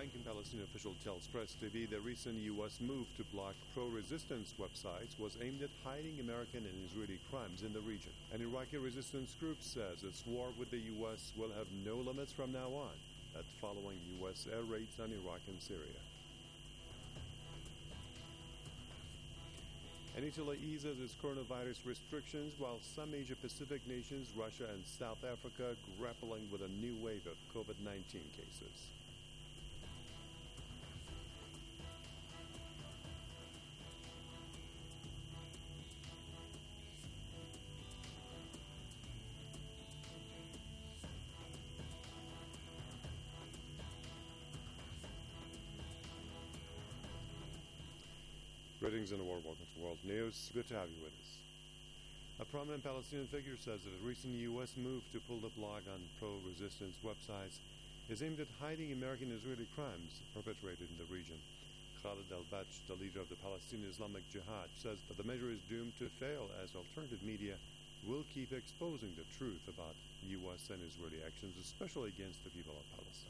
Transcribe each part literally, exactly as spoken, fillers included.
Flanking Palestinian official tells Press T V the recent U S move to block pro-resistance websites was aimed at hiding American and Israeli crimes in the region. An Iraqi resistance group says its war with the U S will have no limits from now on, that following U S air raids on Iraq and Syria. And Italy eases its coronavirus restrictions while some Asia-Pacific nations, Russia and South Africa, grappling with a new wave of COVID nineteen cases. Greetings and a warm welcome to World News. Good to have you with us. A prominent Palestinian figure says that a recent U S move to pull the blog on pro-resistance websites is aimed at hiding American and Israeli crimes perpetrated in the region. Khalid al-Batsh, the leader of the Palestinian Islamic Jihad, says that the measure is doomed to fail as alternative media will keep exposing the truth about U S and Israeli actions, especially against the people of Palestine.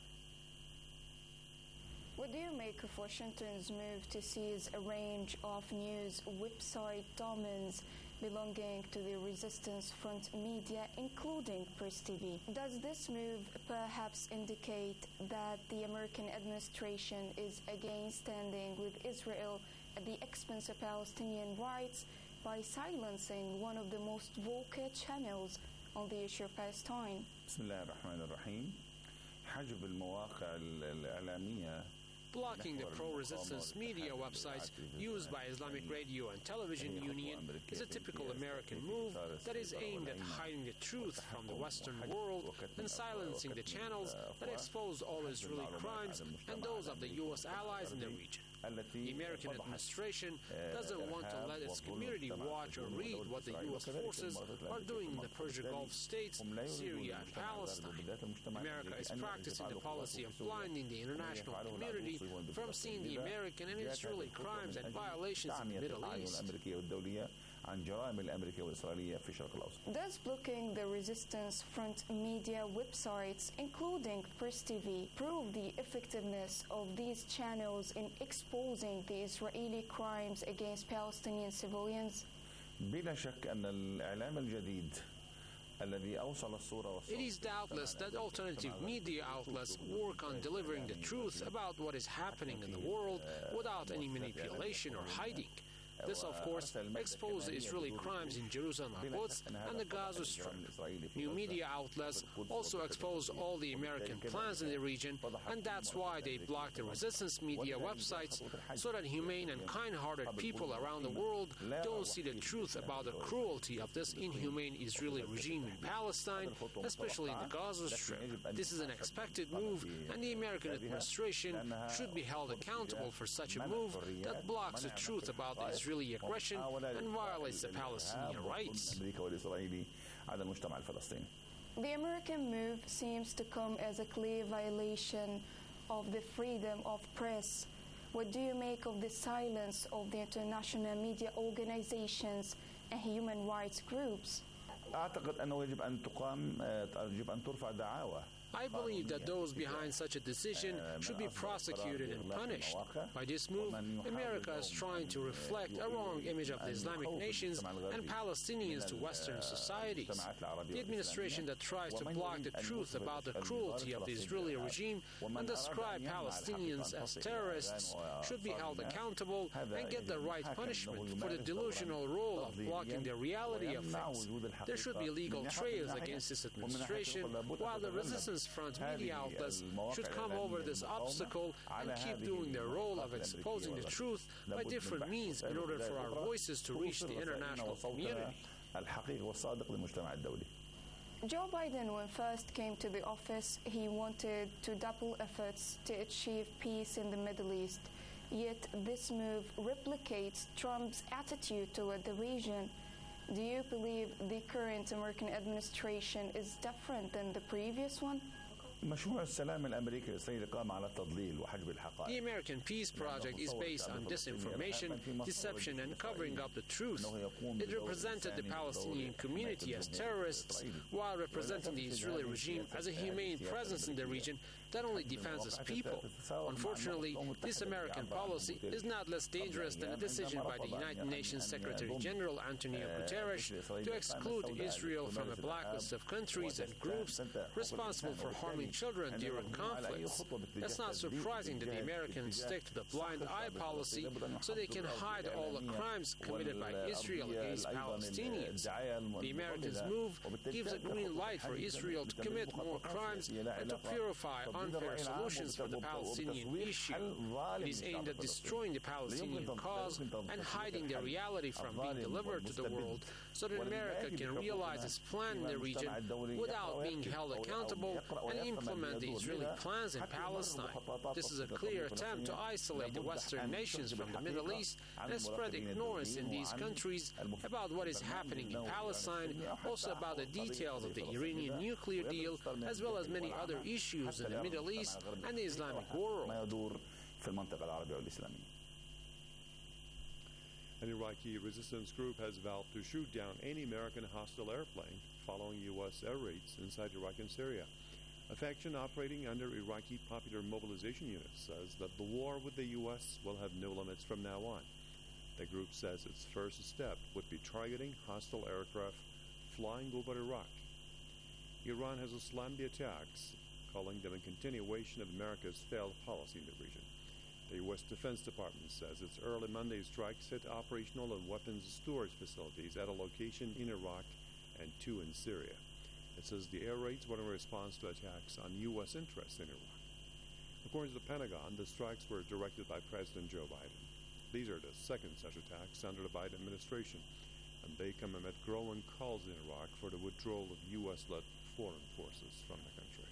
What do you make of Washington's move to seize a range of news website domains belonging to the Resistance Front media, including Press T V? Does this move perhaps indicate that the American administration is again standing with Israel at the expense of Palestinian rights by silencing one of the most vocal channels on the issue of Palestine? Bismillahirrahmanirrahim. حجب المواقع الإعلامية. Blocking the pro-resistance media websites used by Islamic Radio and Television Union is a typical American move that is aimed at hiding the truth from the Western world and silencing the channels that expose all Israeli crimes and those of the U S allies in the region. The American administration doesn't want to let its community watch or read what the U S forces are doing in the Persian Gulf states, Syria and Palestine. America is practicing the policy of blinding the international community from seeing the American and Israeli crimes and violations in the Middle East. Does blocking the Resistance Front media websites, including Press T V, prove the effectiveness of these channels in exposing the Israeli crimes against Palestinian civilians? بلا شك أن الإعلام الجديد It is doubtless that alternative media outlets work on delivering the truth about what is happening in the world without any manipulation or hiding. This, of course, exposed the Israeli crimes in Jerusalem Quds and the Gaza Strip. New media outlets also expose all the American plans in the region, and that's why they block the resistance media websites, so that humane and kind-hearted people around the world don't see the truth about the cruelty of this inhumane Israeli regime in Palestine, especially in the Gaza Strip. This is an expected move, and the American administration should be held accountable for such a move that blocks the truth about the Israeli aggression and violates the Palestinian rights. The American move seems to come as a clear violation of the freedom of press. What do you make of the silence of the international media organizations and human rights groups? أعتقد أنه يجب أن تقام يجب أن ترفع دعاوى. I believe that those behind such a decision should be prosecuted and punished. By this move, America is trying to reflect a wrong image of the Islamic nations and Palestinians to Western societies. The administration that tries to block the truth about the cruelty of the Israeli regime and describe Palestinians as terrorists should be held accountable and get the right punishment for the delusional role of blocking the reality of things. There should be legal trails against this administration, while the resistance Front media outlets should come over this obstacle and keep doing their role of exposing the truth by different means in order for our voices to reach the international community. Joe Biden, when first came to the office, he wanted to double efforts to achieve peace in the Middle East. Yet this move replicates Trump's attitude toward the region. Do you believe the current American administration is different than the previous one? مشروع السلام الأمريكي الإسرائيلي قام على التضليل وحجب الحقائق. The American peace project is based on disinformation, deception, and covering up the truth. It represented the Palestinian community as terrorists, while representing the Israeli regime as a humane presence in the region that only defends its people. Unfortunately, this American policy is not less dangerous than a decision by the United Nations Secretary General Antonio Guterres to exclude Israel from a blacklist of countries and groups responsible for harming children during conflicts. It's not surprising that the Americans stick to the blind eye policy so they can hide all the crimes committed by Israel against Palestinians. The Americans' move gives a green light for Israel to commit more crimes and to purify unfair solutions for the Palestinian issue. It is aimed at destroying the Palestinian cause and hiding the reality from being delivered to the world so that America can realize its plan in the region without being held accountable and implement the Israeli plans in Palestine. This is a clear attempt to isolate the Western nations from the Middle East and spread ignorance in these countries about what is happening in Palestine, also about the details of the Iranian nuclear deal, as well as many other issues in the Middle East and the Islamic world. An Iraqi resistance group has vowed to shoot down any American hostile airplane following U S air raids inside Iraq and Syria. A faction operating under Iraqi Popular Mobilization Unit says that the war with the U S will have no limits from now on. The group says its first step would be targeting hostile aircraft flying over Iraq. Iran has slammed the attacks, calling them a continuation of America's failed policy in the region. The U S Defense Department says its early Monday strikes hit operational and weapons storage facilities at a location in Iraq and two in Syria. It says the air raids were in response to attacks on U S interests in Iraq. According to the Pentagon, the strikes were directed by President Joe Biden. These are the second such attacks under the Biden administration, and they come amid growing calls in Iraq for the withdrawal of U S-led foreign forces from the country.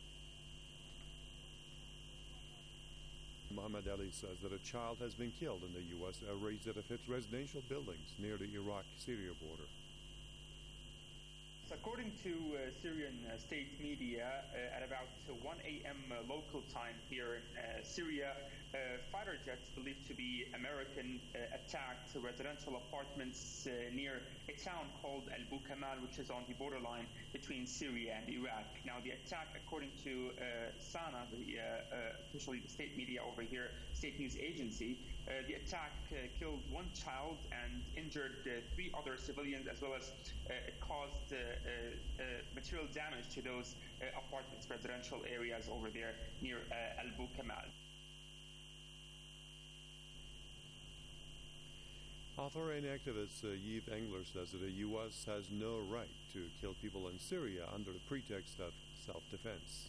Mohammed Ali says that a child has been killed in the U S air raids that have hit residential buildings near the Iraq-Syria border. According to uh, Syrian uh, state media, uh, at about one a.m. Uh, local time here in uh, Syria, uh, fighter jets believed to be American uh, attacked residential apartments uh, near a town called Al-Bu Kamal, which is on the borderline between Syria and Iraq. Now, the attack, according to uh, SANA, the, uh, uh, officially the state media over here, state news agency, uh, the attack uh, killed one child and injured uh, three other civilians, as well as uh, it caused uh, uh, uh, material damage to those uh, apartments, residential areas over there near uh, Al-Bu Kamal. Author and activist uh, Yves Engler says that the U S has no right to kill people in Syria under the pretext of self-defense.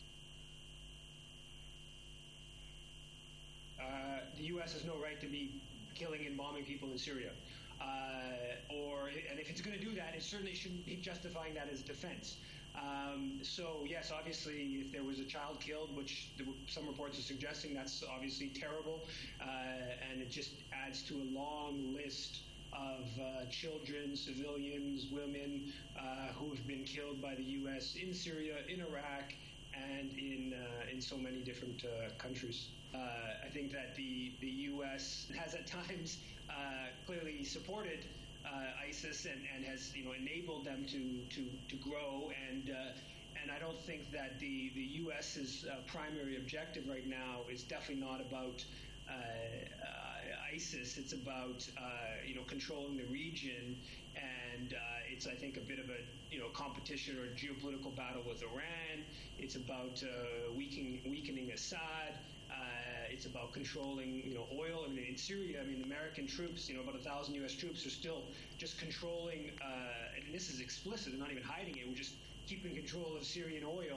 Uh, the U S has no right to be killing and bombing people in Syria. Uh, or, and if it's going to do that, it certainly shouldn't be justifying that as defense. Um, so, yes, obviously, if there was a child killed, which some reports are suggesting, that's obviously terrible, uh, and it just adds to a long list of uh, children, civilians, women uh, who have been killed by the U S in Syria, in Iraq, and in uh, in so many different uh, countries. Uh, I think that the, the U S has at times uh, clearly supported Uh, ISIS and, and has, you know, enabled them to to, to grow, and uh, and I don't think that the the US's uh, primary objective right now is definitely not about uh, uh, ISIS. It's about uh, you know controlling the region, and uh, it's I think a bit of a you know competition or geopolitical battle with Iran. It's about uh, weakening weakening Assad. Uh, it's about controlling, you know, oil. I mean, in Syria, I mean, American troops, you know, about a thousand U S troops are still just controlling, uh, and this is explicit, they're not even hiding it, we're just keeping control of Syrian oil.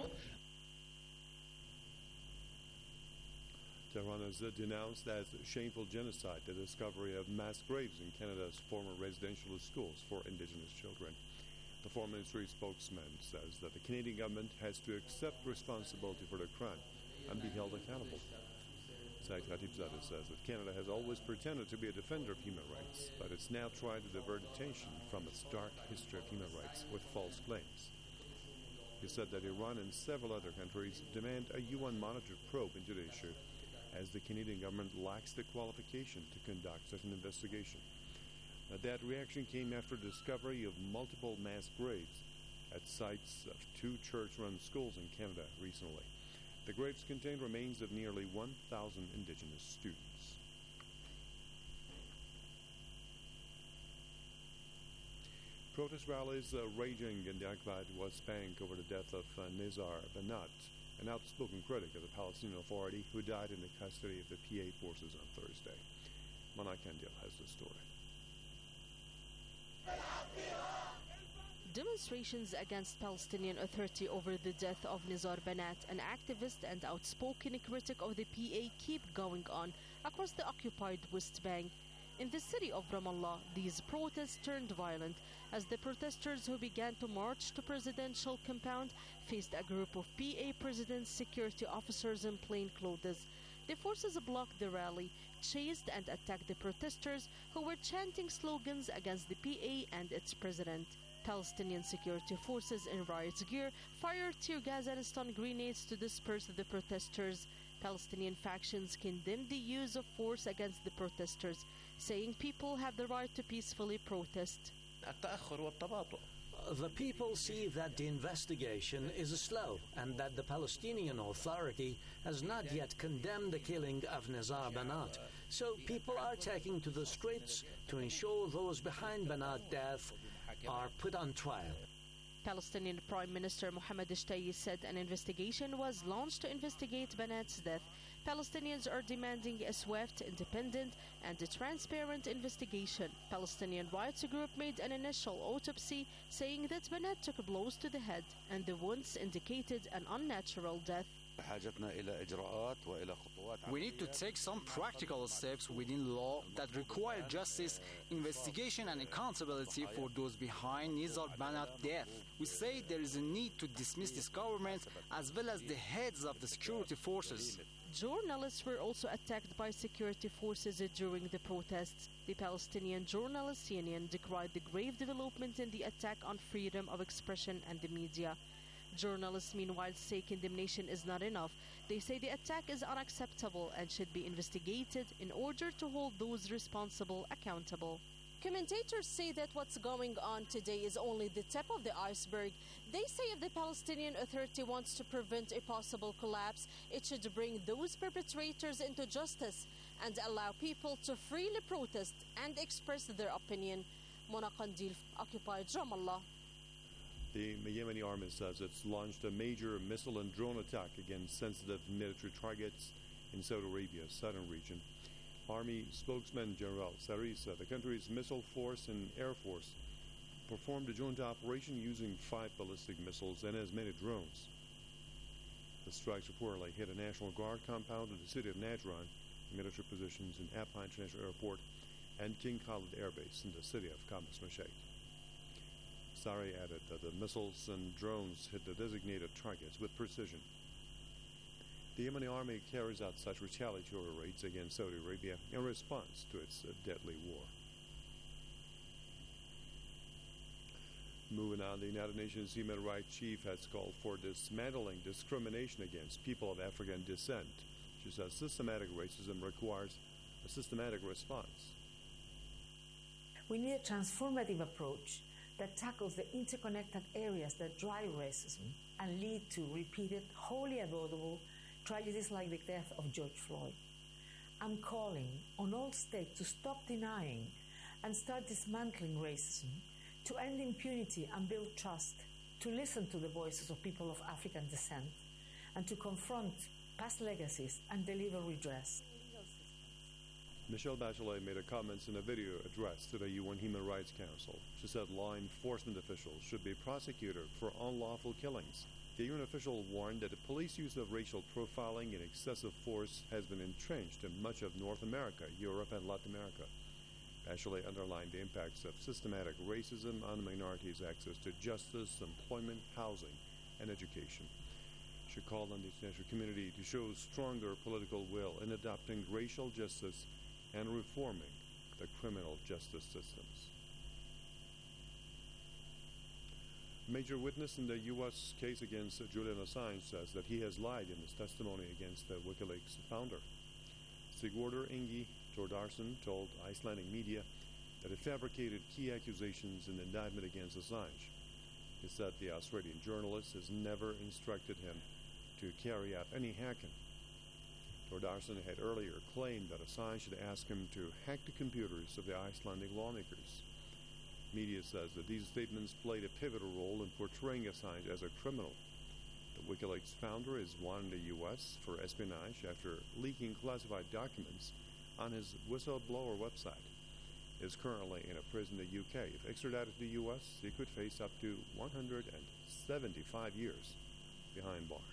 Tehran has uh, denounced as shameful genocide the discovery of mass graves in Canada's former residential schools for Indigenous children. The Foreign Ministry spokesman says that the Canadian government has to accept responsibility for the crime and be held accountable. Saeed Khatibzadeh says that Canada has always pretended to be a defender of human rights, but it's now trying to divert attention from its dark history of human rights with false claims. He said that Iran and several other countries demand a U N-monitored probe into the issue, as the Canadian government lacks the qualification to conduct such an investigation. Now, that reaction came after the discovery of multiple mass graves at sites of two church-run schools in Canada recently. The graves contain remains of nearly one thousand Indigenous students. Protest rallies uh, raging in the occupied West Bank over the death of uh, Nizar Banat, an outspoken critic of the Palestinian Authority who died in the custody of the P A forces on Thursday. Mona Kandil has the story. Demonstrations against Palestinian Authority over the death of Nizar Banat, an activist and outspoken critic of the P A, keep going on across the occupied West Bank. In the city of Ramallah, these protests turned violent as the protesters who began to march to presidential compound faced a group of P A president's security officers in plain clothes. The forces blocked the rally, chased and attacked the protesters who were chanting slogans against the P A and its president. Palestinian security forces in riot gear fired tear gas and stun grenades to disperse the protesters. Palestinian factions condemned the use of force against the protesters, saying people have the right to peacefully protest. The people see that the investigation is slow and that the Palestinian Authority has not yet condemned the killing of Nizar Banat. So people are taking to the streets to ensure those behind Banat's death are put on trial. Palestinian Prime Minister Mohammed Shtayyeh said an investigation was launched to investigate Banat's death. Palestinians are demanding a swift, independent, and a transparent investigation. Palestinian rights group made an initial autopsy saying that Banat took blows to the head and the wounds indicated an unnatural death. We need to take some practical steps within law that require justice, investigation and accountability for those behind Nizar Banat's death. We say there is a need to dismiss this government as well as the heads of the security forces. Journalists were also attacked by security forces during the protests. The Palestinian Journalists Union decried the grave development in the attack on freedom of expression and the media. Journalists, meanwhile, say condemnation is not enough. They say the attack is unacceptable and should be investigated in order to hold those responsible accountable. Commentators say that what's going on today is only the tip of the iceberg. They say if the Palestinian Authority wants to prevent a possible collapse, it should bring those perpetrators into justice and allow people to freely protest and express their opinion. Mona Kandil, occupied Ramallah. The Yemeni army says it's launched a major missile and drone attack against sensitive military targets in Saudi Arabia's southern region. Army spokesman General Sari said the country's missile force and air force performed a joint operation using five ballistic missiles and as many drones. The strikes reportedly hit a National Guard compound in the city of Najran, military positions in Abha International Airport, and King Khalid Air Base in the city of Khamis Mashaid. Sari added that the missiles and drones hit the designated targets with precision. The Yemeni army carries out such retaliatory raids against Saudi Arabia in response to its uh, deadly war. Moving on, the United Nations Human Rights Chief has called for dismantling discrimination against people of African descent. She says systematic racism requires a systematic response. We need a transformative approach that tackles the interconnected areas that drive racism and lead to repeated, wholly avoidable tragedies like the death of George Floyd. I'm calling on all states to stop denying and start dismantling racism, to end impunity and build trust, to listen to the voices of people of African descent, and to confront past legacies and deliver redress. Michelle Bachelet made her comments in a video address to the U N Human Rights Council. She said law enforcement officials should be prosecuted for unlawful killings. The U N official warned that the police use of racial profiling and excessive force has been entrenched in much of North America, Europe, and Latin America. Bachelet underlined the impacts of systematic racism on minorities' access to justice, employment, housing, and education. She called on the international community to show stronger political will in adopting racial justice and reforming the criminal justice systems. A major witness in the U S case against Julian Assange says that he has lied in his testimony against the WikiLeaks founder. Sigurdur Ingi Thordarson told Icelandic media that he fabricated key accusations in the indictment against Assange. He said the Australian journalist has never instructed him to carry out any hacking. Thordarson had earlier claimed that Assange had asked him to hack the computers of the Icelandic lawmakers. Media says that these statements played a pivotal role in portraying Assange as a criminal. The WikiLeaks founder is wanted in the U S for espionage after leaking classified documents on his whistleblower website. He is currently in a prison in the U K. If extradited to the U S, he could face up to one hundred seventy-five years behind bars.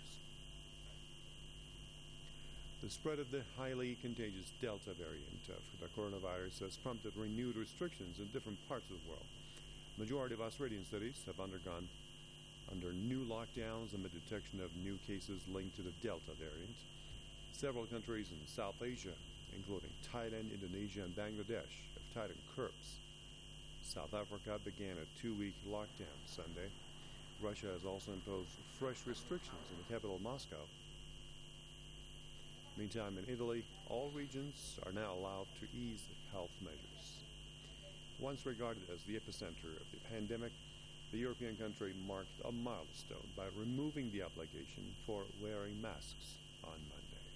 The spread of the highly contagious Delta variant of the coronavirus has prompted renewed restrictions in different parts of the world. The majority of Australian cities have undergone under new lockdowns amid detection of new cases linked to the Delta variant. Several countries in South Asia, including Thailand, Indonesia, and Bangladesh, have tightened curbs. South Africa began a two-week lockdown Sunday. Russia has also imposed fresh restrictions in the capital, Moscow. Meantime, in Italy, all regions are now allowed to ease health measures. Once regarded as the epicenter of the pandemic, the European country marked a milestone by removing the obligation for wearing masks on Monday.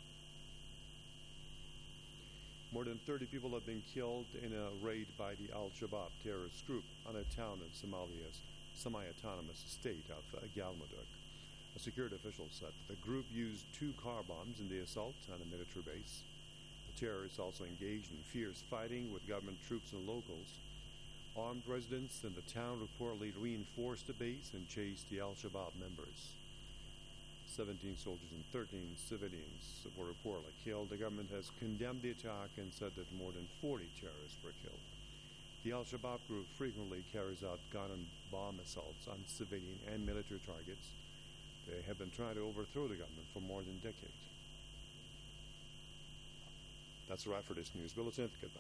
More than thirty people have been killed in a raid by the Al-Shabaab terrorist group on a town in Somalia's semi-autonomous state of Galmudug. A security official said the group used two car bombs in the assault on a military base. The terrorists also engaged in fierce fighting with government troops and locals. Armed residents in the town reportedly reinforced the base and chased the Al-Shabaab members. seventeen soldiers and thirteen civilians were reportedly killed. The government has condemned the attack and said that more than forty terrorists were killed. The Al-Shabaab group frequently carries out gun and bomb assaults on civilian and military targets. They have been trying to overthrow the government for more than a decade. That's a wrap for this news bulletin. Goodbye.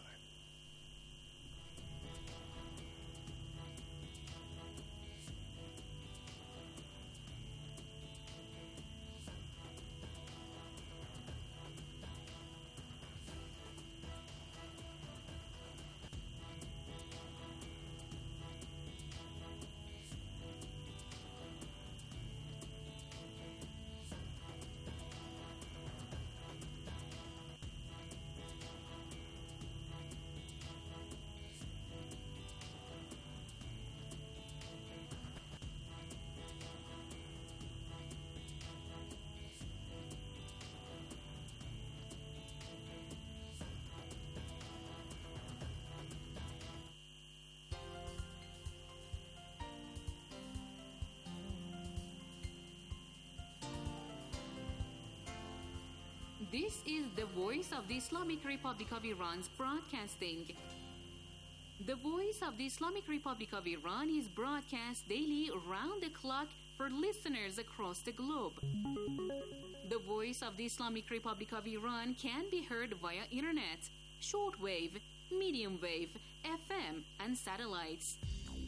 This is the voice of the Islamic Republic of Iran's broadcasting. The voice of the Islamic Republic of Iran is broadcast daily around the clock for listeners across the globe. The voice of the Islamic Republic of Iran can be heard via internet, shortwave, medium wave, F M, and satellites.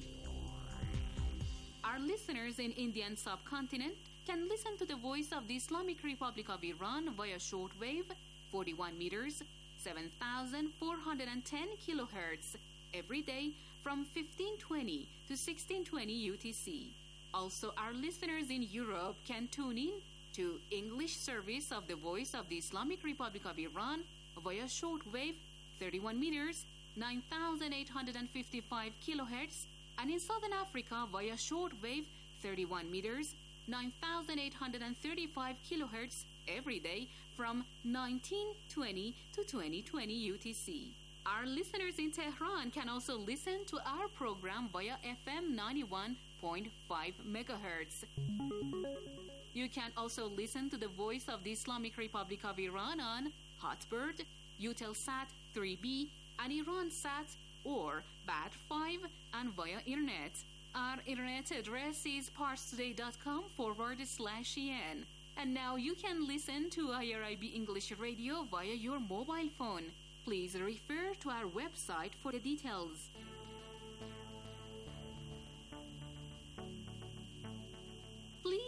Our listeners in Indian subcontinent can listen to the voice of the Islamic Republic of Iran via shortwave, forty-one meters, seven thousand four hundred ten kilohertz, every day from fifteen twenty to sixteen twenty U T C. Also, our listeners in Europe can tune in to English service of the voice of the Islamic Republic of Iran via shortwave, thirty-one meters, nine thousand eight hundred fifty-five kilohertz, and in Southern Africa via shortwave, thirty-one meters, nine thousand eight hundred thirty-five kilohertz every day from nineteen twenty to twenty twenty U T C. Our listeners in Tehran can also listen to our program via F M ninety-one point five megahertz. You can also listen to the voice of the Islamic Republic of Iran on Hotbird, Eutelsat three B, and IranSat or B A T five and via internet. Our internet address is parstoday.com forward slash en. And now you can listen to I R I B English Radio via your mobile phone. Please refer to our website for the details.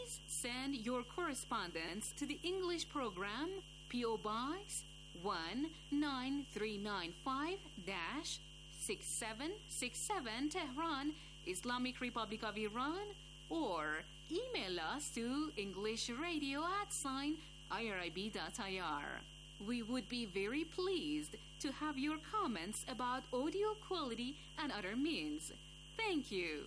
Please send your correspondence to the English program, P O Box one nine three nine five six seven six seven, Tehran, Islamic Republic of Iran, or email us to englishradio at sign irib dot I R. We would be very pleased to have your comments about audio quality and other means. Thank you.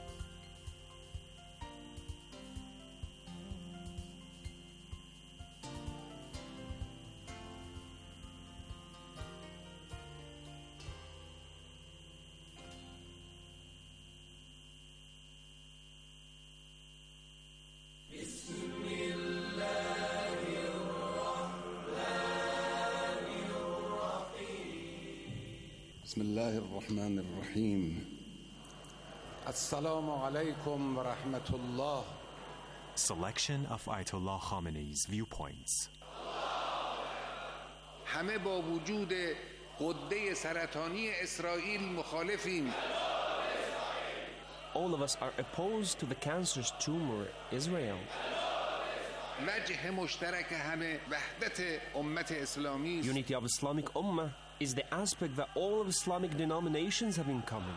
بسم الله الرحمن الرحيم السلام عليكم ورحمة الله. Selection of Ayatollah Khamenei's viewpoints. همه با وجود غده سرطانی اسرائیل مخالفیم. All of us are opposed to the cancerous tumor Israel. وجه مشترک همه وحدت امت اسلامی. Unity of Islamic Ummah is the aspect that all of Islamic denominations have in common.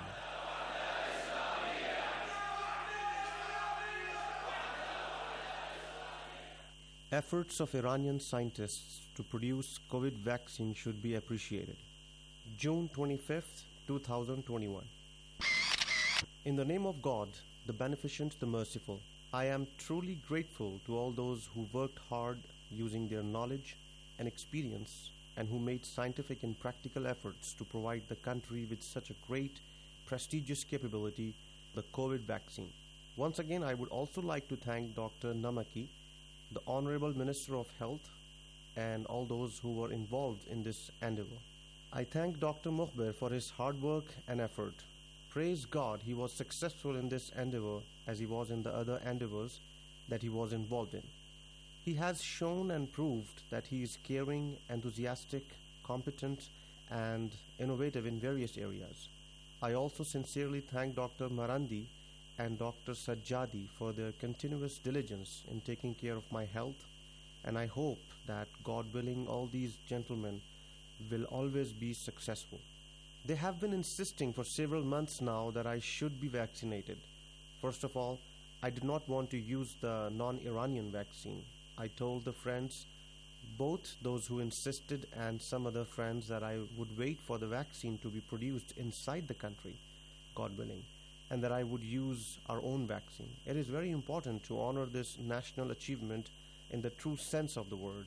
Efforts of Iranian scientists to produce COVID vaccine should be appreciated. June twenty-fifth, twenty twenty-one. In the name of God, the Beneficent, the Merciful, I am truly grateful to all those who worked hard using their knowledge and experience and who made scientific and practical efforts to provide the country with such a great, prestigious capability, the COVID vaccine. Once again, I would also like to thank Doctor Namaki, the Honorable Minister of Health, and all those who were involved in this endeavor. I thank Doctor Mukhbir for his hard work and effort. Praise God, he was successful in this endeavor as he was in the other endeavors that he was involved in. He has shown and proved that he is caring, enthusiastic, competent, and innovative in various areas. I also sincerely thank Doctor Marandi and Doctor Sajjadi for their continuous diligence in taking care of my health, and I hope that, God willing, all these gentlemen will always be successful. They have been insisting for several months now that I should be vaccinated. First of all, I did not want to use the non-Iranian vaccine. I told the friends, both those who insisted and some other friends, that I would wait for the vaccine to be produced inside the country, God willing, and that I would use our own vaccine. It is very important to honor this national achievement in the true sense of the word.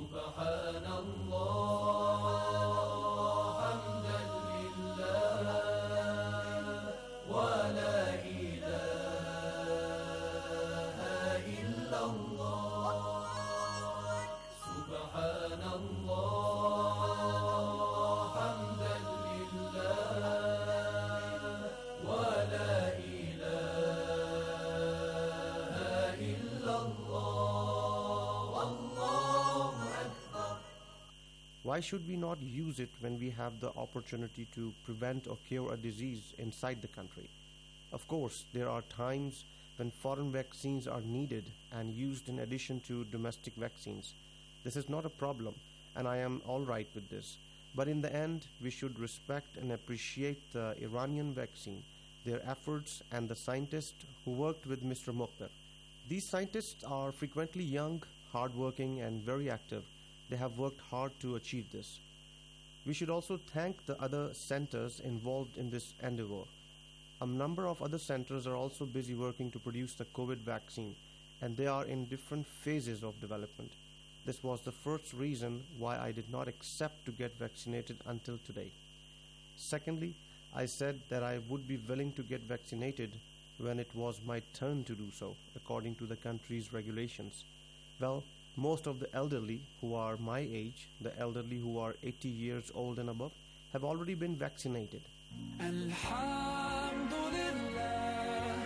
Why should we not use it when we have the opportunity to prevent or cure a disease inside the country? Of course, there are times when foreign vaccines are needed and used in addition to domestic vaccines. This is not a problem, and I am all right with this. But in the end, we should respect and appreciate the Iranian vaccine, their efforts, and the scientists who worked with Mister Mukhtar. These scientists are frequently young, hardworking, and very active. They have worked hard to achieve this. We should also thank the other centers involved in this endeavor. A number of other centers are also busy working to produce the COVID vaccine, and they are in different phases of development. This was the first reason why I did not accept to get vaccinated until today. Secondly, I said that I would be willing to get vaccinated when it was my turn to do so, according to the country's regulations. Well, most of the elderly who are my age, the elderly who are eighty years old and above, have already been vaccinated. Alhamdulillah,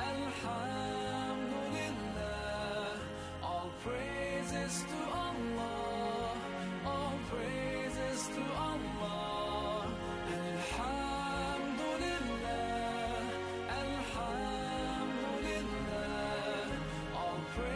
Alhamdulillah, all praises to Allah, all praises to Allah. Alhamdulillah, Alhamdulillah, all praises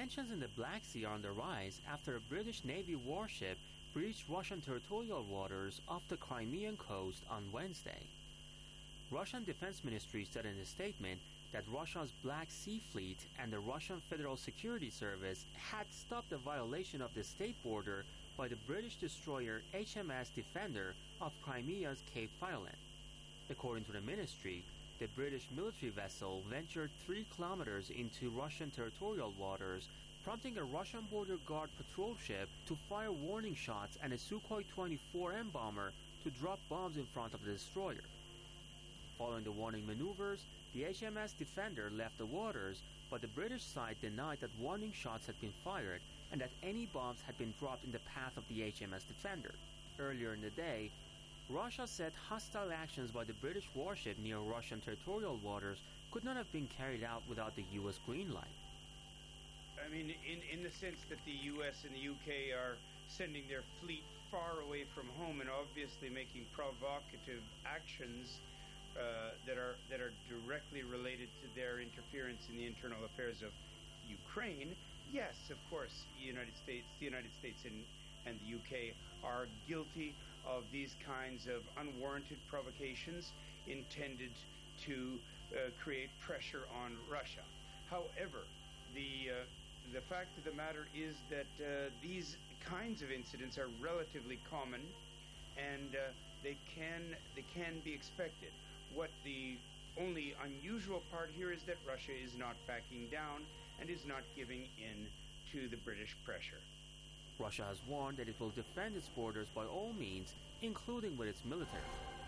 Tensions in the Black Sea are on the rise after a British Navy warship breached Russian territorial waters off the Crimean coast on Wednesday. Russian Defense Ministry said in a statement that Russia's Black Sea Fleet and the Russian Federal Security Service had stopped the violation of the state border by the British destroyer H M S Defender of Crimea's Cape Violent. According to the ministry, the British military vessel ventured three kilometers into Russian territorial waters, prompting a Russian border guard patrol ship to fire warning shots and a Sukhoi twenty-four M bomber to drop bombs in front of the destroyer. Following the warning maneuvers, the H M S Defender left the waters, but the British side denied that warning shots had been fired and that any bombs had been dropped in the path of the H M S Defender. Earlier in the day, Russia said hostile actions by the British warship near Russian territorial waters could not have been carried out without the U S green light. I mean, in, in the sense that the U S and the U K are sending their fleet far away from home and obviously making provocative actions uh, that are that are directly related to their interference in the internal affairs of Ukraine. Yes, of course, the United States, the United States and, and the U K are guilty of these kinds of unwarranted provocations intended to uh, create pressure on Russia. However, the uh, the fact of the matter is that uh, these kinds of incidents are relatively common, and uh, they can they can be expected. What the only unusual part here is that Russia is not backing down and is not giving in to the British pressure. Russia has warned that it will defend its borders by all means, including with its military.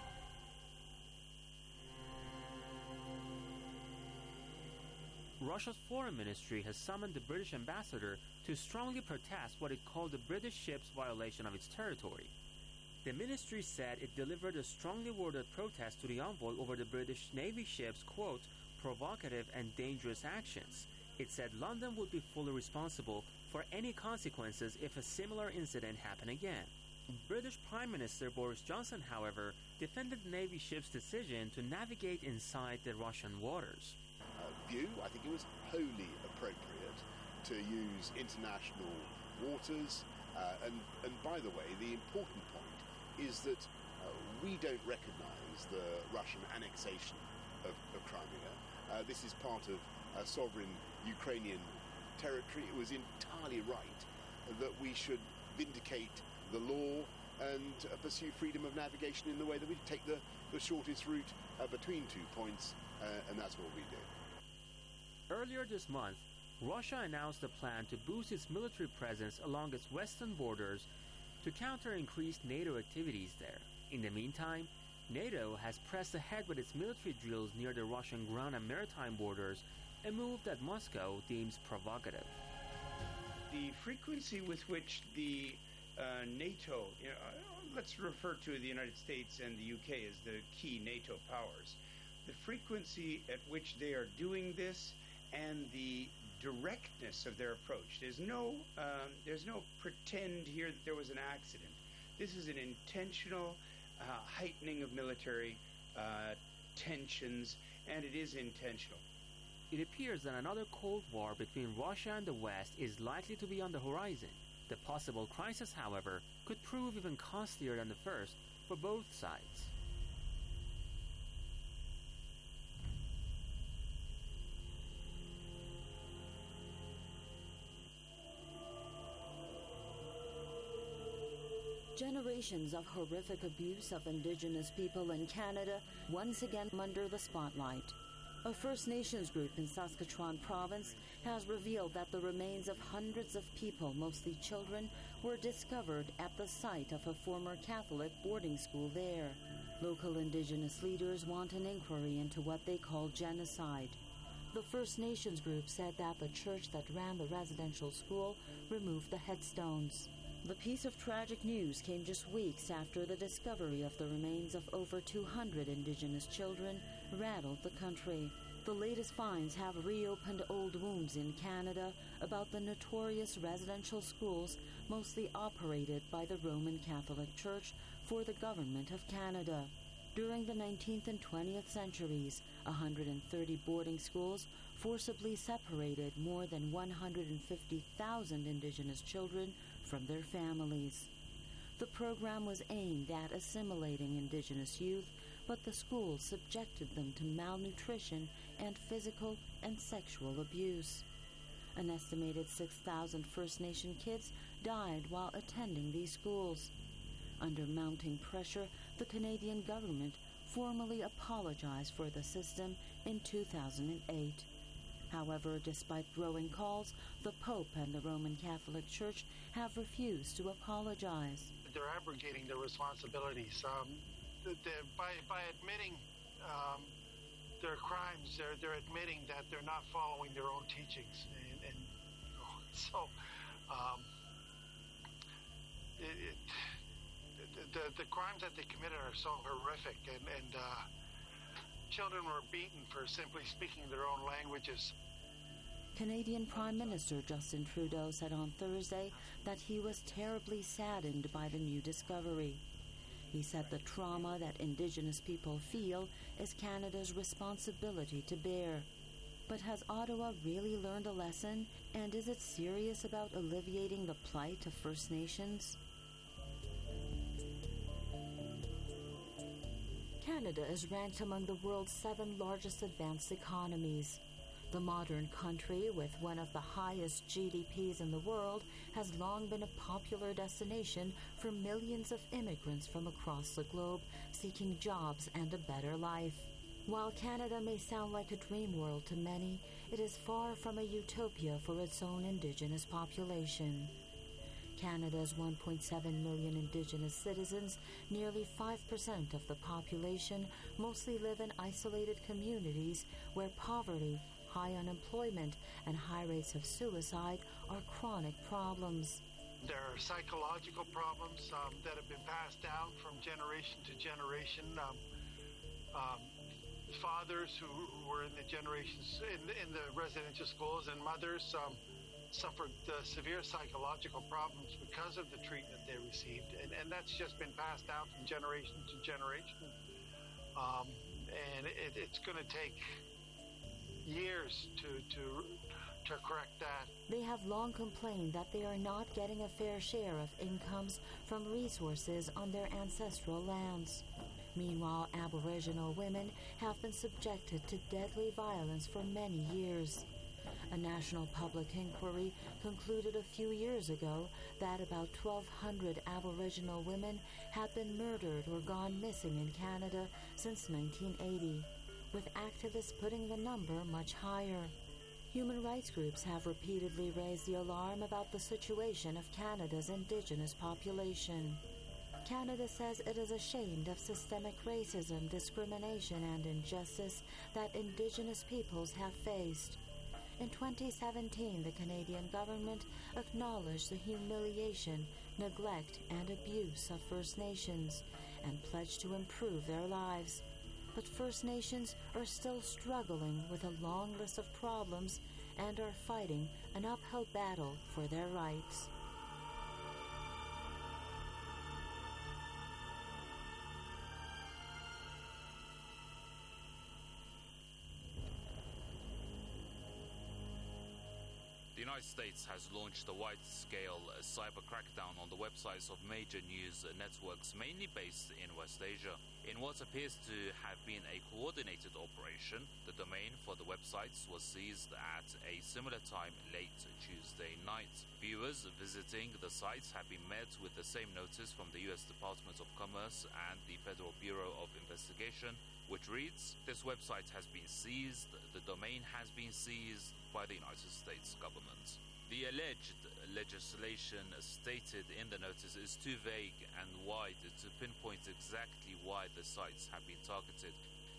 Russia's foreign ministry has summoned the British ambassador to strongly protest what it called the British ship's violation of its territory. The ministry said it delivered a strongly worded protest to the envoy over the British Navy ship's, quote, provocative and dangerous actions. It said London would be fully responsible for any consequences if a similar incident happened again. British Prime Minister Boris Johnson, however, defended the Navy ship's decision to navigate inside the Russian waters. Uh, view, I think it was wholly appropriate to use international waters. Uh, and, and by the way, the important point is that uh, we don't recognize the Russian annexation of, of Crimea. Uh, this is part of uh, sovereign Ukrainian territory. It was entirely right that we should vindicate the law and uh, pursue freedom of navigation in the way that we take the, the shortest route uh, between two points, uh, and that's what we did. Earlier this month, Russia announced a plan to boost its military presence along its western borders to counter increased NATO activities there. In the meantime, NATO has pressed ahead with its military drills near the Russian ground and maritime borders, a move that Moscow deems provocative. The frequency with which the uh, NATO, you know, let's refer to the United States and the U K as the key NATO powers, the frequency at which they are doing this and the directness of their approach. There's no, um, there's no pretend here that there was an accident. This is an intentional uh, heightening of military uh, tensions, and it is intentional. It appears that another Cold War between Russia and the West is likely to be on the horizon. The possible crisis, however, could prove even costlier than the first for both sides. Generations of horrific abuse of Indigenous people in Canada once again under the spotlight. A First Nations group in Saskatchewan province has revealed that the remains of hundreds of people, mostly children, were discovered at the site of a former Catholic boarding school there. Local Indigenous leaders want an inquiry into what they call genocide. The First Nations group said that the church that ran the residential school removed the headstones. The piece of tragic news came just weeks after the discovery of the remains of over two hundred Indigenous children rattled the country. The latest finds have reopened old wounds in Canada about the notorious residential schools mostly operated by the Roman Catholic Church for the Government of Canada. During the nineteenth and twentieth centuries, one hundred thirty boarding schools forcibly separated more than one hundred fifty thousand indigenous children from their families. The program was aimed at assimilating indigenous youth, but the schools subjected them to malnutrition and physical and sexual abuse. An estimated six thousand First Nation kids died while attending these schools. Under mounting pressure, the Canadian government formally apologized for the system in two thousand eight. However, despite growing calls, the Pope and the Roman Catholic Church have refused to apologize. They're abrogating their responsibilities. Um, they're, by, by admitting um, their crimes, they're, they're admitting that they're not following their own teachings. And, and oh, so um, it, it, the, the crimes that they committed are so horrific, and, and uh, children were beaten for simply speaking their own languages. Canadian Prime Minister Justin Trudeau said on Thursday that he was terribly saddened by the new discovery. He said the trauma that Indigenous people feel is Canada's responsibility to bear. But has Ottawa really learned a lesson, and is it serious about alleviating the plight of First Nations? Canada is ranked among the world's seven largest advanced economies. The modern country, with one of the highest G D Ps in the world, has long been a popular destination for millions of immigrants from across the globe seeking jobs and a better life. While Canada may sound like a dream world to many, it is far from a utopia for its own Indigenous population. Canada's one point seven million Indigenous citizens, nearly five percent of the population, mostly live in isolated communities where poverty, high unemployment, and high rates of suicide are chronic problems. There are psychological problems um, that have been passed down from generation to generation. Um, um, fathers who, who were in the generations in, in the residential schools, and mothers um, suffered uh, severe psychological problems because of the treatment they received, and, and that's just been passed down from generation to generation. Um, and it, it's going to take years to, to, to correct that. They have long complained that they are not getting a fair share of incomes from resources on their ancestral lands. Meanwhile, Aboriginal women have been subjected to deadly violence for many years. A national public inquiry concluded a few years ago that about twelve hundred Aboriginal women had been murdered or gone missing in Canada since nineteen eighty, with activists putting the number much higher. Human rights groups have repeatedly raised the alarm about the situation of Canada's Indigenous population. Canada says it is ashamed of systemic racism, discrimination, and injustice that Indigenous peoples have faced. In twenty seventeen, the Canadian government acknowledged the humiliation, neglect, and abuse of First Nations and pledged to improve their lives. But First Nations are still struggling with a long list of problems and are fighting an uphill battle for their rights. The United States has launched a wide-scale cyber crackdown on the websites of major news networks, mainly based in West Asia. In what appears to have been a coordinated operation, the domain for the websites was seized at a similar time late Tuesday night. Viewers visiting the sites have been met with the same notice from the U S Department of Commerce and the Federal Bureau of Investigation, which reads, "This website has been seized. The domain has been seized by the United States government." The alleged legislation stated in the notice is too vague and wide to pinpoint exactly why the sites have been targeted.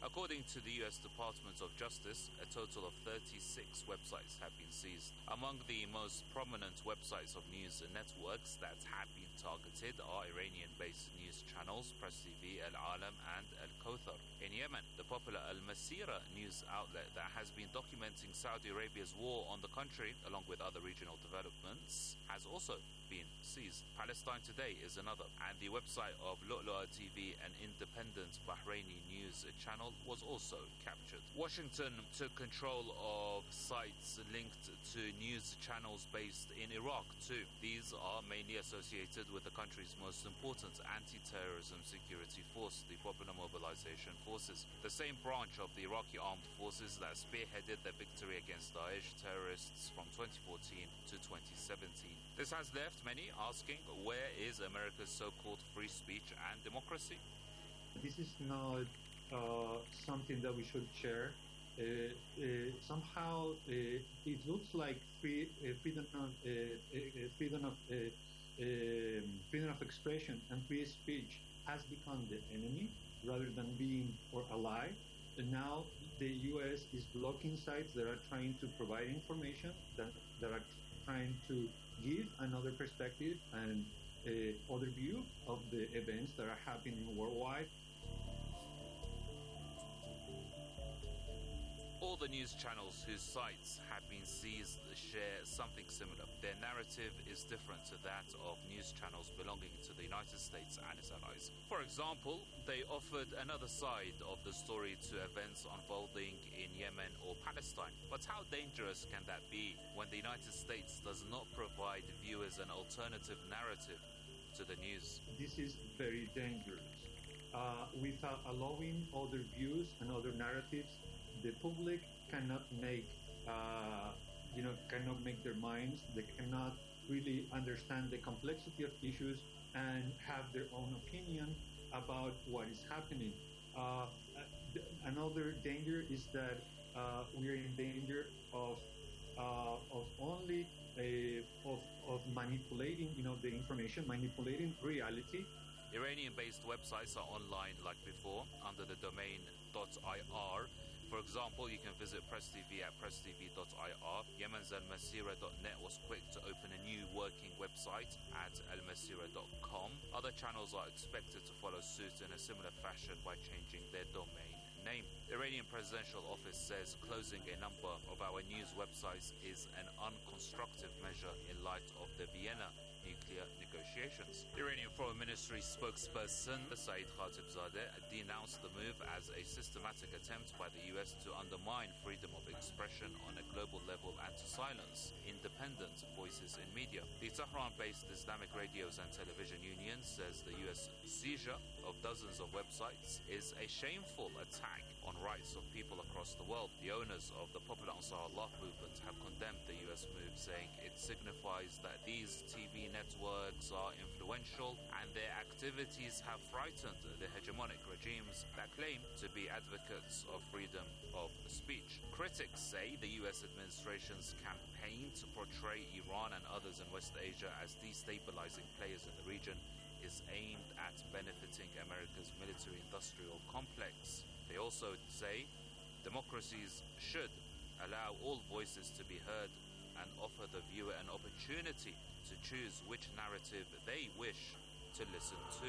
According to the U S Department of Justice, a total of thirty-six websites have been seized. Among the most prominent websites of news networks that have been targeted are Iranian-based news channels Press T V, Al Alam and Al Kawthar. In Yemen, the popular Al Masira news outlet that has been documenting Saudi Arabia's war on the country, along with other regional developments, has also been seized. Palestine Today is another, and the website of Lu'lu'a T V, an independent Bahraini news channel, was also captured. Washington took control of sites linked to news channels based in Iraq too. These are mainly associated with the country's most important anti-terrorism security force, the Popular Mobilization Forces, the same branch of the Iraqi armed forces that spearheaded the victory against Daesh terrorists from twenty fourteen to twenty seventeen. This has left many asking, where is America's so-called free speech and democracy? This is not uh, something that we should share. Uh, uh, somehow uh, it looks like free, uh, freedom of uh, uh, freedom of uh, uh, freedom of expression and free speech has become the enemy rather than being our ally. And now the U S is blocking sites that are trying to provide information, that, that are trying to give another perspective and uh, other view of the events that are happening worldwide. All the news channels whose sites have been seized share something similar. Their narrative is different to that of news channels belonging to the United States and its allies. For example, they offered another side of the story to events unfolding in Yemen or Palestine. But how dangerous can that be when the United States does not provide viewers an alternative narrative to the news? This is very dangerous. Uh, without allowing other views and other narratives, the public cannot make, uh, you know, cannot make their minds. They cannot really understand the complexity of issues and have their own opinion about what is happening. Uh, another danger is that uh, we are in danger of uh, of only a, of of manipulating, you know, the information, manipulating reality. Iranian-based websites are online like before under the domain .ir. For example, you can visit Press T V at press t v dot i r. Yemen's al masira dot net was quick to open a new working website at al masira dot com. Other channels are expected to follow suit in a similar fashion by changing their domain name. The Iranian presidential office says closing a number of our news websites is an unconstructive measure in light of the Vienna nuclear negotiations. Iranian Foreign Ministry spokesperson Saeed Khatibzadeh denounced the move as a systematic attempt by the U S to undermine freedom of expression on a global level and to silence independent voices in media. The Tehran-based Islamic Radios and Television Union says the U S seizure of dozens of websites is a shameful attack on rights of people across the world. The owners of the popular Ansarullah movement have condemned the U S move, saying it signifies that these T V networks are influential and their activities have frightened the hegemonic regimes that claim to be advocates of freedom of speech. Critics say the U S administration's campaign to portray Iran and others in West Asia as destabilizing players in the region is aimed at benefiting America's military-industrial complex. They also say democracies should allow all voices to be heard and offer the viewer an opportunity to choose which narrative they wish to listen to.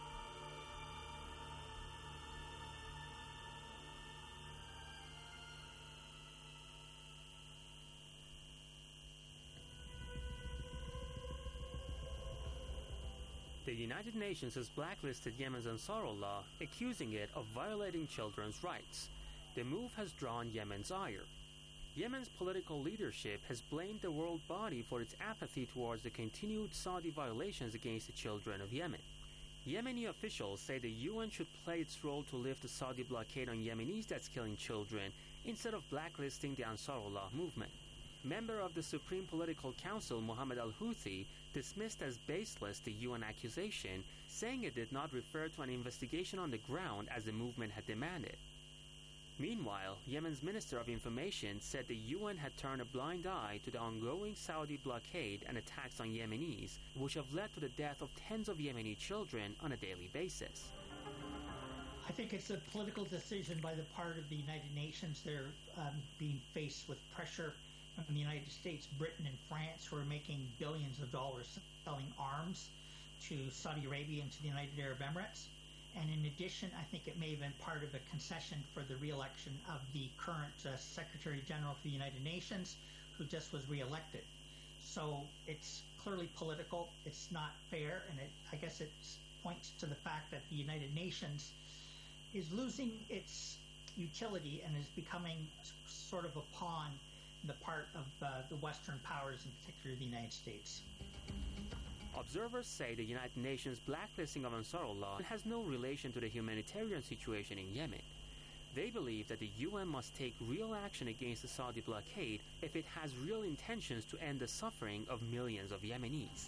The United Nations has blacklisted Yemen's Ansarullah, accusing it of violating children's rights. The move has drawn Yemen's ire. Yemen's political leadership has blamed the world body for its apathy towards the continued Saudi violations against the children of Yemen. Yemeni officials say the U N should play its role to lift the Saudi blockade on Yemenis that's killing children, instead of blacklisting the Ansarullah movement. Member of the Supreme Political Council Mohammed al-Houthi dismissed as baseless the U N accusation, saying it did not refer to an investigation on the ground as the movement had demanded. Meanwhile, Yemen's Minister of Information said the U N had turned a blind eye to the ongoing Saudi blockade and attacks on Yemenis, which have led to the death of tens of Yemeni children on a daily basis. I think it's a political decision by the part of the United Nations. They're um, being faced with pressure from the United States, Britain, and France, who are making billions of dollars selling arms to Saudi Arabia and to the United Arab Emirates. And in addition, I think it may have been part of a concession for the re-election of the current uh, Secretary General for the United Nations, who just was re-elected. So it's clearly political. It's not fair, and it, I guess it points to the fact that the United Nations is losing its utility and is becoming sort of a pawn in the part of uh, the Western powers, in particular the United States. Observers say the United Nations blacklisting of Ansarullah has no relation to the humanitarian situation in Yemen. They believe that the U N must take real action against the Saudi blockade if it has real intentions to end the suffering of millions of Yemenis.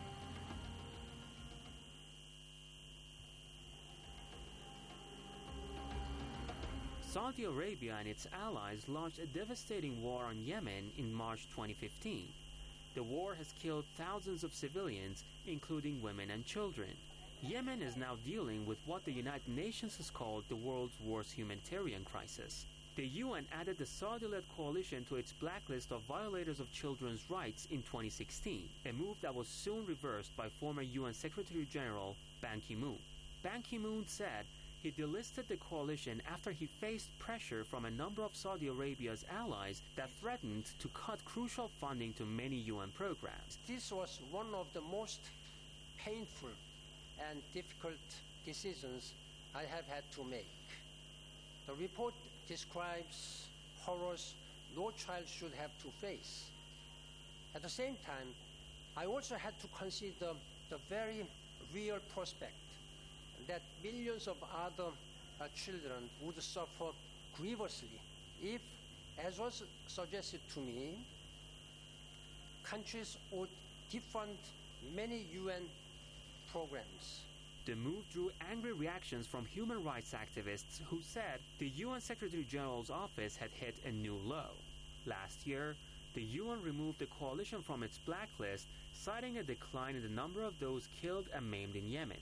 Saudi Arabia and its allies launched a devastating war on Yemen in March twenty fifteen. The war has killed thousands of civilians, including women and children. Yemen is now dealing with what the United Nations has called the world's worst humanitarian crisis. The U N added the Saudi-led coalition to its blacklist of violators of children's rights in twenty sixteen, a move that was soon reversed by former U N Secretary General Ban Ki-moon. Ban Ki-moon said he delisted the coalition after he faced pressure from a number of Saudi Arabia's allies that threatened to cut crucial funding to many U N programs. This was one of the most painful and difficult decisions I have had to make. The report describes horrors no child should have to face. At the same time, I also had to consider the very real prospect that millions of other uh, children would suffer grievously if, as was suggested to me, countries would defund many U N programs. The move drew angry reactions from human rights activists who said the U N Secretary General's office had hit a new low. Last year, the U N removed the coalition from its blacklist, citing a decline in the number of those killed and maimed in Yemen.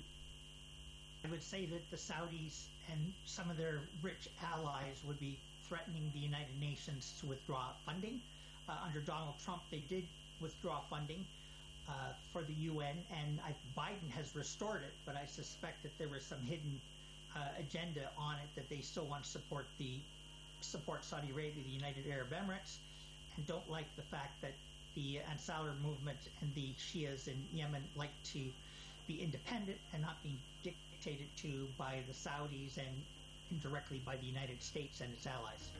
I would say that the Saudis and some of their rich allies would be threatening the United Nations to withdraw funding. Uh, under Donald Trump, they did withdraw funding uh, for the U N, and I, Biden has restored it, but I suspect that there was some hidden uh, agenda on it that they still want to support the support Saudi Arabia, the United Arab Emirates, and don't like the fact that the Ansar movement and the Shias in Yemen like to be independent and not being dictated to by the Saudis and indirectly by the United States and its allies.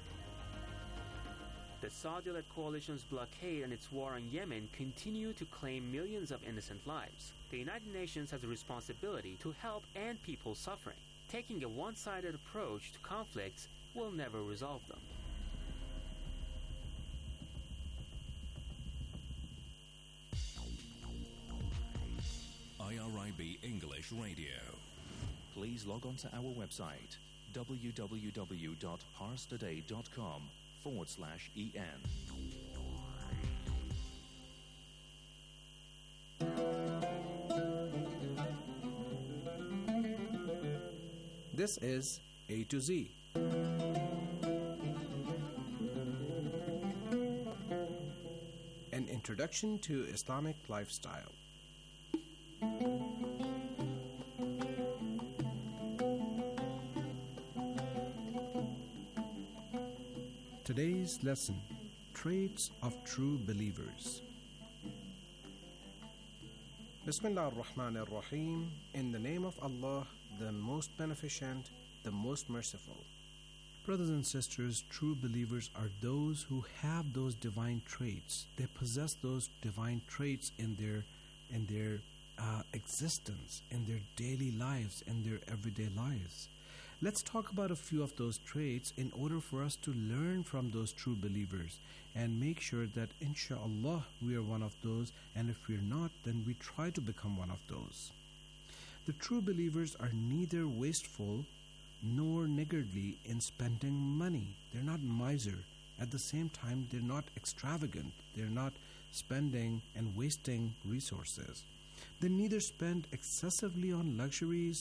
The Saudi-led coalition's blockade and its war on Yemen continue to claim millions of innocent lives. The United Nations has a responsibility to help end people's suffering. Taking a one-sided approach to conflicts will never resolve them. I R I B English Radio. Please log on to our website w w w dot pars today dot com forward slash en. This is A to Z. An introduction to Islamic lifestyle. Today's lesson, Traits of True Believers. Bismillah ar-Rahman ar-Rahim. In the name of Allah, the most beneficent, the most merciful. Brothers and sisters, true believers are those who have those divine traits. They possess those divine traits in their in their uh, existence, in their daily lives, in their everyday lives. Let's talk about a few of those traits in order for us to learn from those true believers and make sure that inshallah we are one of those, and if we're not, then we try to become one of those. The true believers are neither wasteful nor niggardly in spending money. They're not miser. At the same time, they're not extravagant. They're not spending and wasting resources. They neither spend excessively on luxuries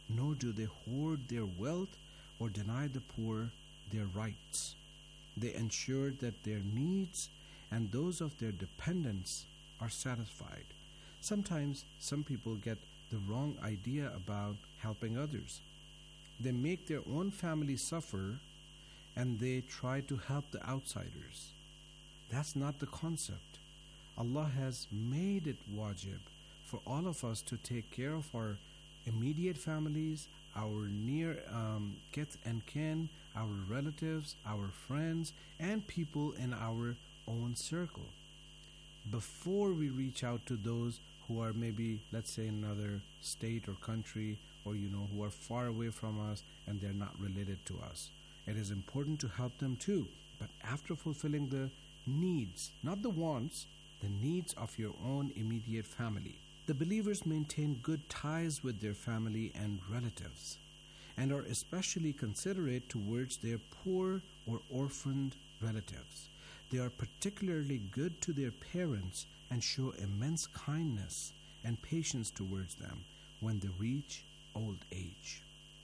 nor do they hoard their wealth or deny the poor their rights. They ensure that their needs and those of their dependents are satisfied. Sometimes some people get the wrong idea about helping others. They make their own family suffer and they try to help the outsiders. That's not the concept. Allah has made it wajib for all of us to take care of our immediate families, our near um, kith and kin, our relatives, our friends, and people in our own circle before we reach out to those who are maybe, let's say, in another state or country, or you know, who are far away from us and they're not related to us. It is important to help them too, but after fulfilling the needs, not the wants, the needs of your own immediate family. The believers maintain good ties with their family and relatives, and are especially considerate towards their poor or orphaned relatives. They are particularly good to their parents and show immense kindness and patience towards them when they reach old age.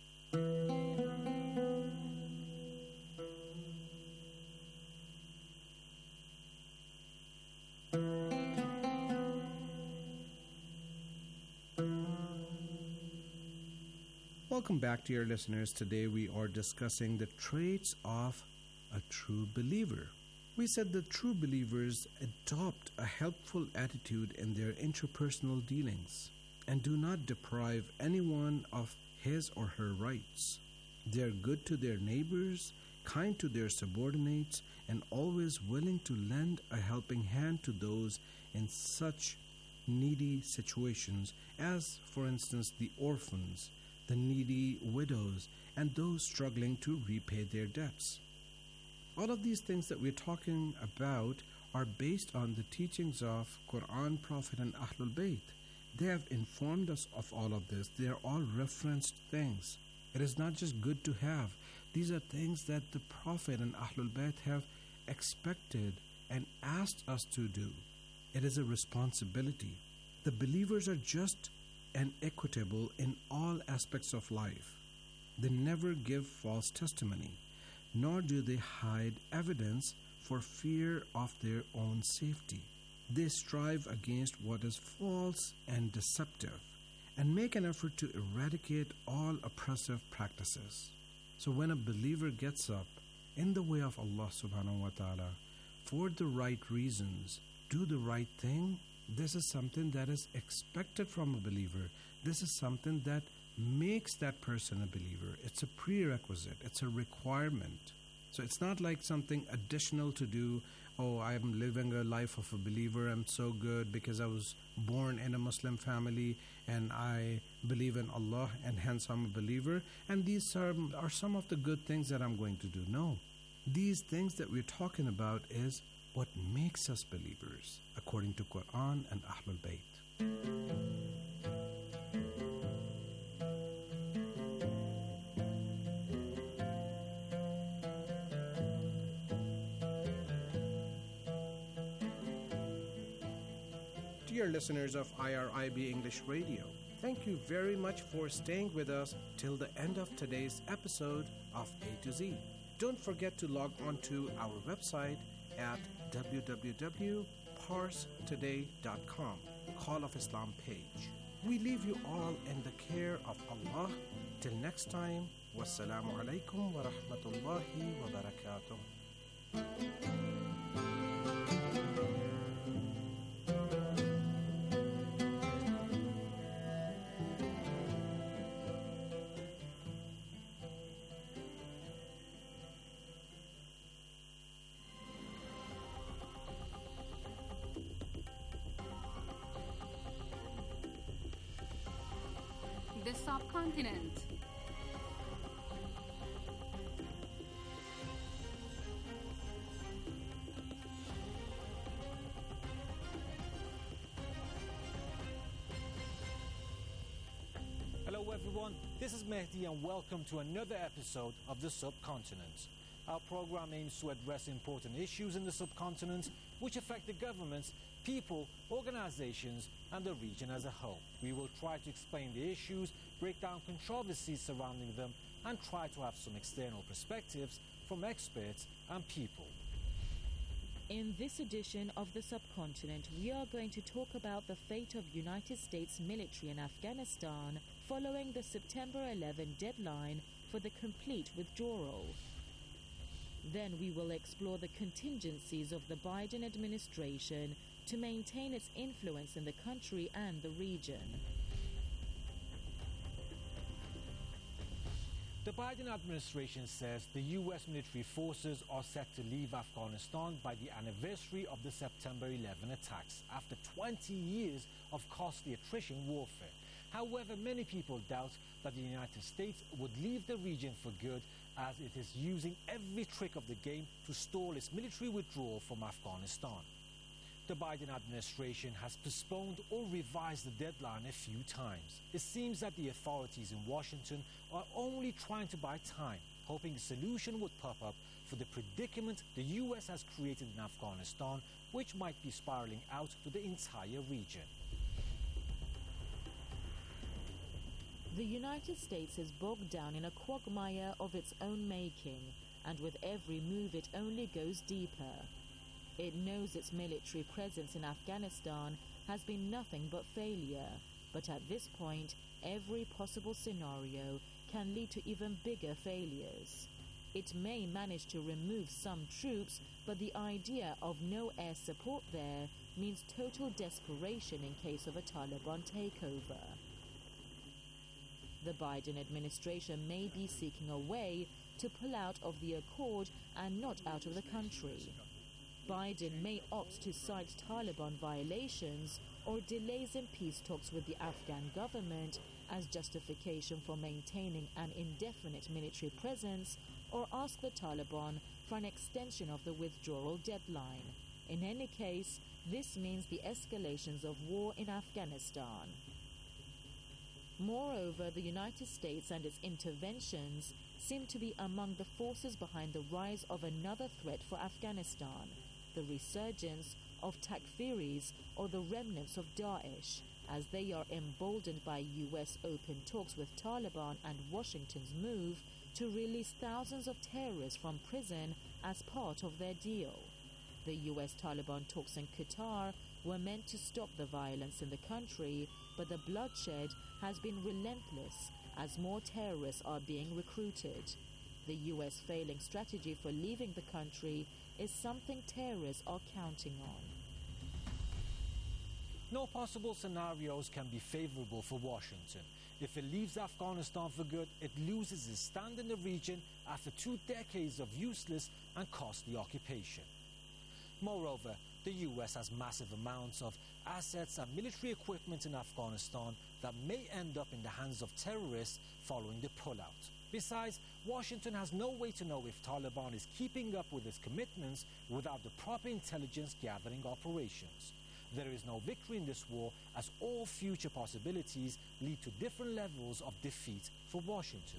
Welcome back, dear listeners. Today we are discussing the traits of a true believer. We said that true believers adopt a helpful attitude in their interpersonal dealings and do not deprive anyone of his or her rights. They are good to their neighbors, kind to their subordinates, and always willing to lend a helping hand to those in such needy situations as, for instance, the orphans, the needy widows, and those struggling to repay their debts. All of these things that we're talking about are based on the teachings of Quran, Prophet, and Ahlul Bayt. They have informed us of all of this. They are all referenced things. It is not just good to have. These are things that the Prophet and Ahlul Bayt have expected and asked us to do. It is a responsibility. The believers are just and equitable in all aspects of life. They never give false testimony, nor do they hide evidence for fear of their own safety. They strive against what is false and deceptive, and make an effort to eradicate all oppressive practices. So when a believer gets up in the way of Allah subhanahu wa ta'ala for the right reasons, do the right thing, this is something that is expected from a believer. This is something that makes that person a believer. It's a prerequisite. It's a requirement. So it's not like something additional to do. Oh, I'm living a life of a believer. I'm so good because I was born in a Muslim family and I believe in Allah and hence I'm a believer. And these are, are some of the good things that I'm going to do. No. These things that we're talking about is what makes us believers, according to Quran and Ahlul Bayt. Dear listeners of I R I B English Radio, thank you very much for staying with us till the end of today's episode of A to Z. Don't forget to log on to our website at w w w dot pars today dot com, Call of Islam page. We leave you all in the care of Allah. Till next time, wassalamu alaikum wa rahmatullahi wa barakatuh. The subcontinent. Hello everyone, this is Mehdi and welcome to another episode of The Subcontinent. Our program aims to address important issues in the subcontinent which affect the governments, people, organizations, and the region as a whole. We will try to explain the issues, break down controversies surrounding them, and try to have some external perspectives from experts and people. In this edition of The Subcontinent, we are going to talk about the fate of United States military in Afghanistan following the September eleventh deadline for the complete withdrawal. Then we will explore the contingencies of the Biden administration to maintain its influence in the country and the region. The Biden administration says the U S military forces are set to leave Afghanistan by the anniversary of the September eleventh attacks after twenty years of costly attrition warfare. However, many people doubt that the United States would leave the region for good, as it is using every trick of the game to stall its military withdrawal from Afghanistan. The Biden administration has postponed or revised the deadline a few times. It seems that the authorities in Washington are only trying to buy time, hoping a solution would pop up for the predicament the U S has created in Afghanistan, which might be spiraling out to the entire region. The United States is bogged down in a quagmire of its own making, and with every move it only goes deeper. It knows its military presence in Afghanistan has been nothing but failure, but at this point, every possible scenario can lead to even bigger failures. It may manage to remove some troops, but the idea of no air support there means total desperation in case of a Taliban takeover. The Biden administration may be seeking a way to pull out of the accord and not out of the country. Biden may opt to cite Taliban violations or delays in peace talks with the Afghan government as justification for maintaining an indefinite military presence, or ask the Taliban for an extension of the withdrawal deadline. In any case, this means the escalations of war in Afghanistan. Moreover, the United States and its interventions seem to be among the forces behind the rise of another threat for Afghanistan, the resurgence of Takfiris, or the remnants of Daesh, as they are emboldened by U S open talks with Taliban and Washington's move to release thousands of terrorists from prison as part of their deal. The U S Taliban talks in Qatar were meant to stop the violence in the country, but the bloodshed has been relentless as more terrorists are being recruited. The U S failing strategy for leaving the country is something terrorists are counting on. No possible scenarios can be favorable for Washington. If it leaves Afghanistan for good, it loses its stand in the region after two decades of useless and costly occupation. Moreover, the U S has massive amounts of assets and military equipment in Afghanistan that may end up in the hands of terrorists following the pullout. Besides, Washington has no way to know if Taliban is keeping up with its commitments without the proper intelligence gathering operations. There is no victory in this war, as all future possibilities lead to different levels of defeat for Washington.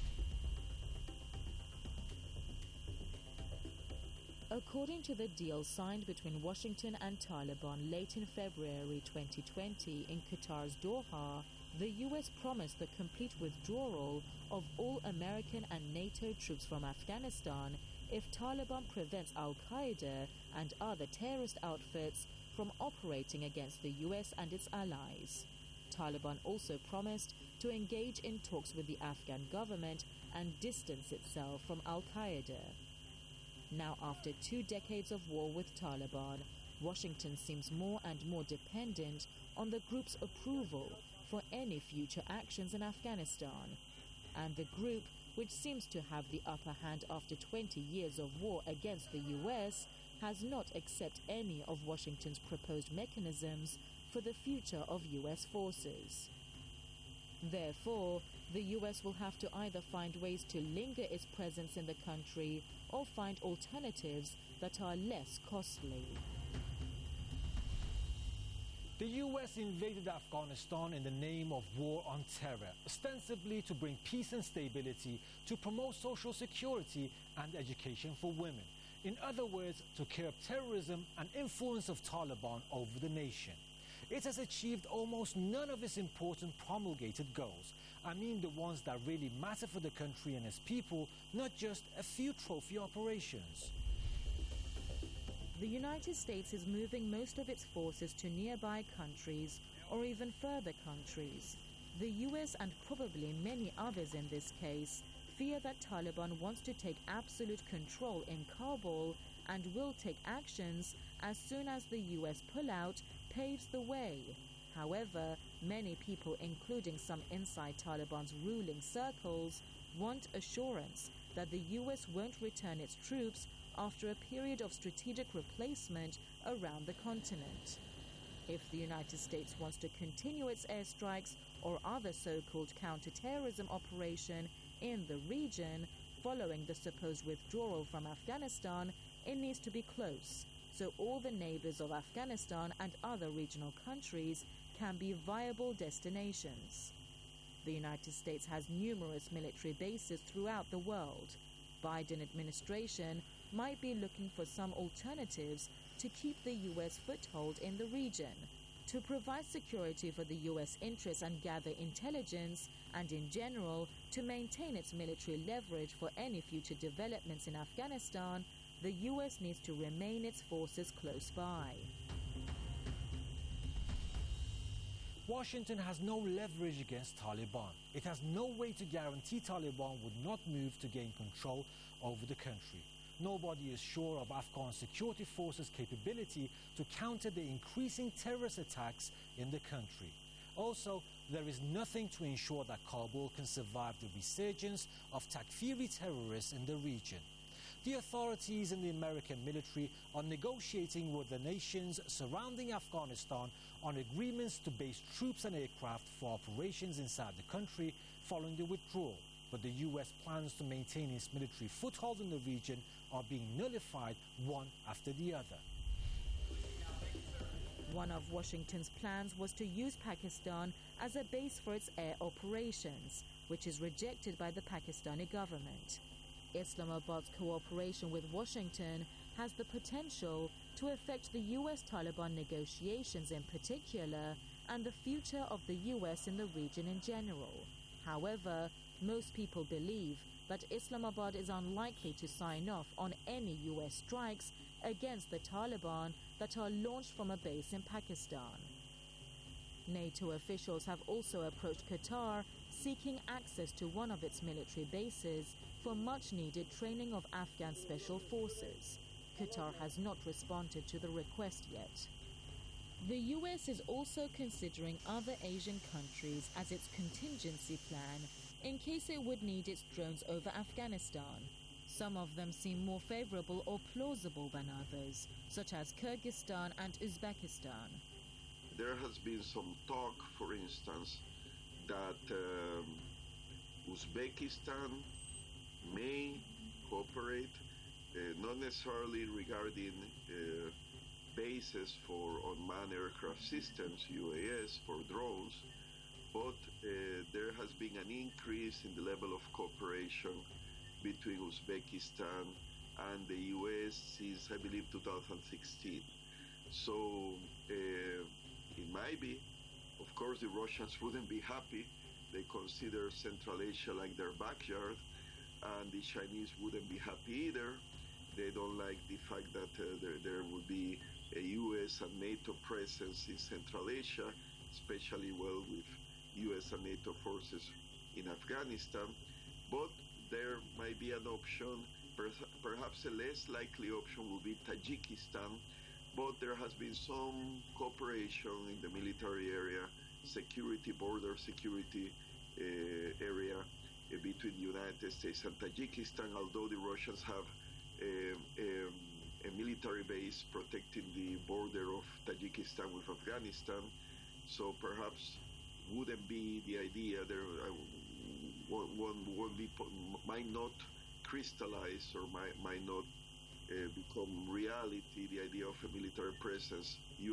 According to the deal signed between Washington and Taliban late in February twenty twenty in Qatar's Doha, the U S promised the complete withdrawal of all American and NATO troops from Afghanistan if Taliban prevents Al-Qaeda and other terrorist outfits from operating against the U S and its allies. Taliban also promised to engage in talks with the Afghan government and distance itself from Al-Qaeda. Now, after two decades of war with Taliban, Washington seems more and more dependent on the group's approval for any future actions in Afghanistan. And the group, which seems to have the upper hand after twenty years of war against the U S, has not accepted any of Washington's proposed mechanisms for the future of U S forces. Therefore, the U S will have to either find ways to linger its presence in the country or find alternatives that are less costly. The U S invaded Afghanistan in the name of war on terror, ostensibly to bring peace and stability, to promote social security and education for women. In other words, to curb terrorism and influence of Taliban over the nation. It has achieved almost none of its important promulgated goals. I mean the ones that really matter for the country and its people, not just a few trophy operations. The United States is moving most of its forces to nearby countries or even further countries. The U S and probably many others in this case fear that Taliban wants to take absolute control in Kabul and will take actions as soon as the U S pullout paves the way. However, many people, including some inside Taliban's ruling circles, want assurance that the U S won't return its troops after a period of strategic replacement around the continent. If the United States wants to continue its airstrikes or other so-called counter-terrorism operation in the region following the supposed withdrawal from Afghanistan, it needs to be close, so all the neighbors of Afghanistan and other regional countries can be viable destinations. The United States has numerous military bases throughout the world. Biden administration might be looking for some alternatives to keep the U S foothold in the region, to provide security for the U S interests and gather intelligence, and in general, to maintain its military leverage for any future developments in Afghanistan. The U S needs to remain its forces close by. Washington has no leverage against Taliban. It has no way to guarantee Taliban would not move to gain control over the country. Nobody is sure of Afghan security forces' capability to counter the increasing terrorist attacks in the country. Also, there is nothing to ensure that Kabul can survive the resurgence of Takfiri terrorists in the region. The authorities in the American military are negotiating with the nations surrounding Afghanistan on agreements to base troops and aircraft for operations inside the country following the withdrawal. But the U S plans to maintain its military foothold in the region are being nullified one after the other. One of Washington's plans was to use Pakistan as a base for its air operations, which is rejected by the Pakistani government. Islamabad's cooperation with Washington has the potential to affect the U S Taliban negotiations in particular and the future of the U S in the region in general. However, most people believe that Islamabad is unlikely to sign off on any U S strikes against the Taliban that are launched from a base in Pakistan. NATO officials have also approached Qatar seeking access to one of its military bases for much-needed training of Afghan special forces. Qatar has not responded to the request yet. The U S is also considering other Asian countries as its contingency plan in case it would need its drones over Afghanistan. Some of them seem more favorable or plausible than others, such as Kyrgyzstan and Uzbekistan. There has been some talk, for instance, that um, Uzbekistan may cooperate, uh, not necessarily regarding uh, bases for unmanned aircraft systems, U A S, for drones, but uh, there has been an increase in the level of cooperation between Uzbekistan and the U S since, I believe, two thousand sixteen. So uh, it might be. Of course, the Russians wouldn't be happy. They consider Central Asia like their backyard, and the Chinese wouldn't be happy either. They don't like the fact that uh, there, there would be a U S and NATO presence in Central Asia, especially well with U S and NATO forces in Afghanistan. But there might be an option, perhaps a less likely option will be Tajikistan, but there has been some cooperation in the military area, security, border security uh, area uh, between the United States and Tajikistan, although the Russians have a, a, a military base protecting the border of Tajikistan with Afghanistan. So perhaps wouldn't be the idea there. Uh, one, one, one be, might not crystallize or might, might not uh, become reality, the idea of a military presence.